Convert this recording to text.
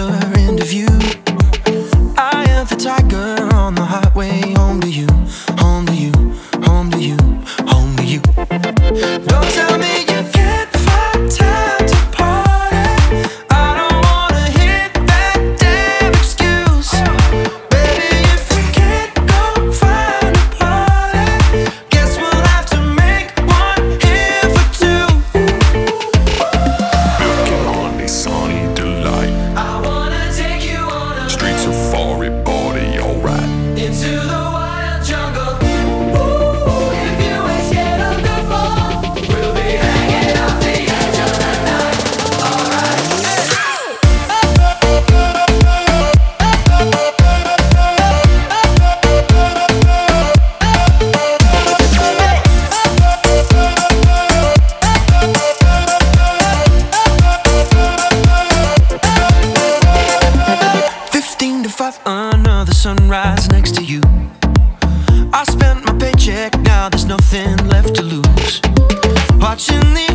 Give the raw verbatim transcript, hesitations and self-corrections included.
river into view. I am the tiger on the highway home to you, home to you, home to you, home to you. Don't tell me you can't find time to party. I don't wanna hear that damn excuse. Baby, if you can't go find a party, guess we'll have to make one here for two. Milking on a sunny delight. I wanna take you on a Street safari party, alright. into the wild jungle. Ooh, if you ain't scared of the fall, we'll be hanging off the edge of the night. Alright. Fifteen to five, another sunrise next to you. I spent my paycheck, now there's nothing left to lose. Watching the